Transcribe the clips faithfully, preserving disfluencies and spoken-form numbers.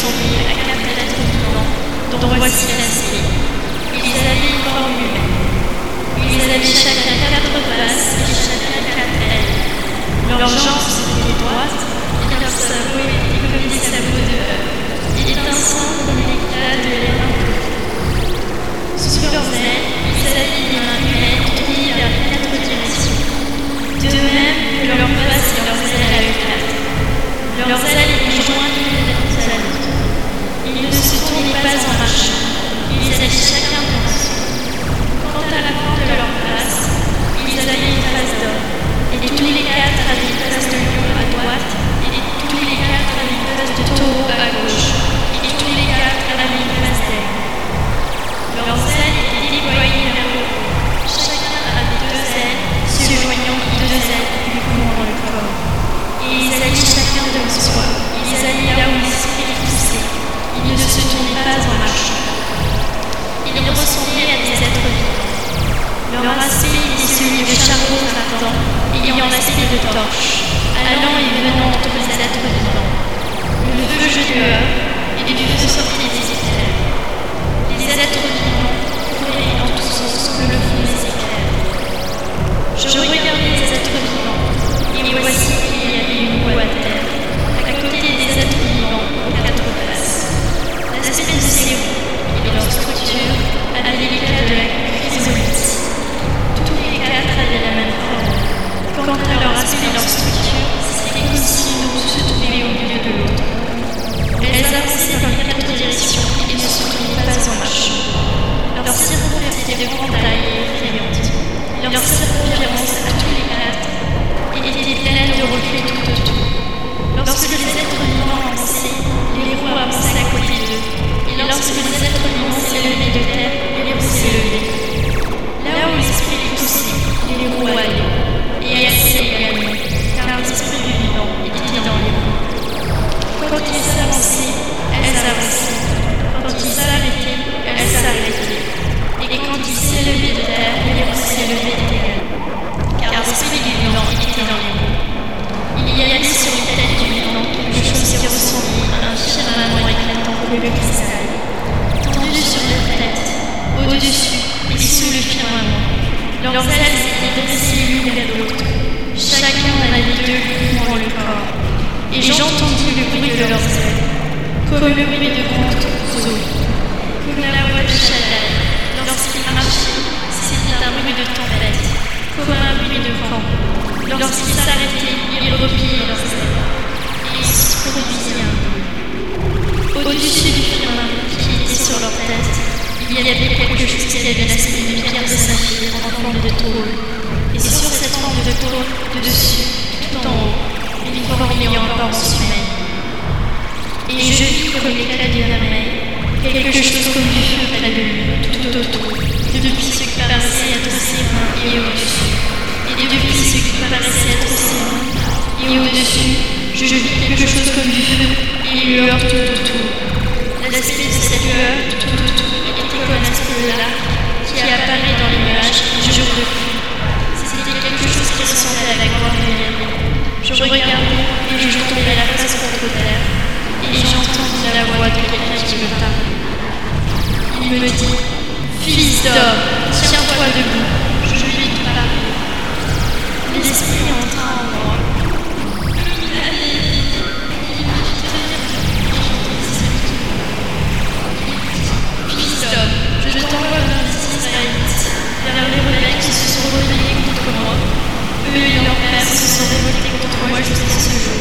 ressemblait à quatre êtres vivants, dont voici l'inscrit. Ils avaient une forme humaine. Ils avaient chacun quatre faces et chacun quatre ailes. Leurs jambes étaient droites, et leur cerveau était comme des sabots de bœuf, étincelant comme l'éclat de l'air impur. Sous leurs ailes, ils avaient des mains humaines tournées vers quatre directions, de même que leurs faces et leurs ailes à eux quatre. Leurs ailes étaient jointes l'une à l'autre. Ils ne se tournaient pas en marchant, ils allaient chacun dans son. Quant à la forme de leur face, ils avaient une face d'or, et tous les quatre avaient une face de lion à droite, et tous les quatre avaient une face de taureau à gauche, et tous les quatre avaient une face d'aigle. Leurs ailes étaient déployées vers le haut. Chacun avait deux ailes, se joignant aux deux ailes lui couvrant le corps. Et ils allaient chacun de soi. Ils allaient là où l'esprit les poussait. Ils ne se tournaient pas en marchant. Ils ressemblaient à des êtres vivants. Leur aspect était celui de charbon ardent, ayant l'aspect de torche, allant et venant entre les êtres vivants. Le feu jetait et du feu sortait des éclairs. Les êtres vivants couraient dans tous sens comme le font les éclairs. Je regardais les êtres vivants, et voici qu'il y avait une roue à terre, à côté des êtres vivants aux quatre faces. L'aspect de ces roues et leur structure avait l'éclat de la chrysolite. Tous les quatre avaient la même forme. Quant à leur aspect et leur structure, c'était comme si une roue se trouvait au milieu de l'autre. Elles avançaient dans les quatre directions et ne se tournaient pas en marchant. Leur circonférence était de grande taille et effrayante. Leur circonférence à tous les quatre était pleine de reflets tout autour. Lorsque les êtres vivants avançaient, les roues avançaient à côté d'eux. Et lorsque les êtres vivants s'élevaient de terre, les roues s'élevaient. Là où l'esprit les poussait, les roues allaient. Et elles également, car l'esprit du vivant était dans les roues. Quand ils avançaient, elles avançaient. Quand ils s'arrêtaient, elles s'arrêtaient. Et quand ils s'élevaient de terre, les roues s'élevaient également. Car l'esprit du vivant était dans les roues. Il y avait sur les têtes du vivant quelque chose qui ressemblait à un firmament éclatant comme le cristal. Tendu sur leur tête, au-dessus et sous le firmament. Leurs ailes s'étaient dressées l'une vers l'autre. Chacun en avait deux couvrant le corps. Et j'entendis le bruit de leurs ailes, comme le bruit de grandes eaux, comme la voix de Shaddai. Lorsqu'il marchait, c'était un bruit de tempête, comme un bruit de vent. Lorsqu'ils s'arrêtaient, ils repliaient leurs ailes, et il se produisit un bruit. Au-dessus du firmament qui était sur leur tête, il y avait quelque chose qui avait l'aspect d'une pierre de saphir en forme de taureau. Et sur cette forme de taureau, de dessus, tout en haut, une forme ayant apparence humaine. Et je vis comme l'éclat du vermeil, quelque chose comme du feu près de lui, tout autour, depuis ce qui paraissait être ses mains et au-dessus. Et depuis ce qui paraissait être ses mains et au-dessus, je vis quelque chose comme du feu et une lueur tout autour. L'aspect de cette lueur tout autour était comme l'aspect de l'arc qui apparaît dans les nuages le jour de pluie. C'était quelque chose qui ressemblait à la gloire de Dieu. Je regardais et je tombais la face contre terre, et j'entendis la voix de quelqu'un qui me parlait. Il me dit : « Fils d'homme, tiens-toi debout. » Je lui ai parlé. L'esprit entra en moi. Fils d'homme, je t'envoie vers les Israélites, vers les rebelles qui se sont rebellés contre moi. Eux et leurs pères se sont révoltés contre moi jusqu'à ce jour.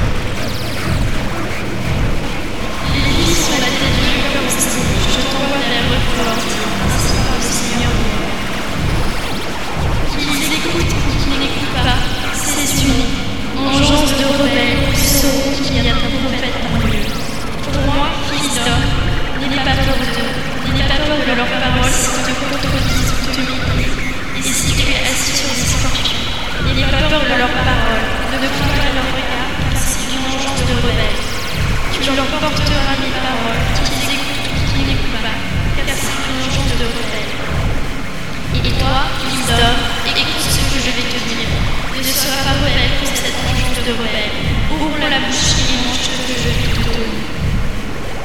Les filles sont la tête du comme style. Je t'envoie vers eux pour leur dire, ainsi parle le Seigneur de Dieu. Qu'ils écoutent ou qu'ils n'écoutent pas, c'est une engeance de rebelles qui sauront qu'il y a un prophète parmi eux. Pour moi, fils d'homme, n'aie pas peur d'eux, n'aie pas peur de leurs paroles si te contredisent ou te méprisent, et si tu es assis sur des scorpions. N'aie pas peur de leurs paroles, ne crains pas leur regard, car c'est une engeance de rebelles. Tu leur porteras mes paroles, qu'ils écoutent ou qu'ils n'écoutent pas, car c'est une engeance de rebelles. Et toi, fils d'homme, écoute ce que je vais te dire. Ne sois pas rebelle pour cette engeance de rebelle. Ouvre la bouche et mange ce que je vais te donner.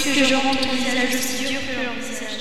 que je rende ton visage aussi dur que leur visage.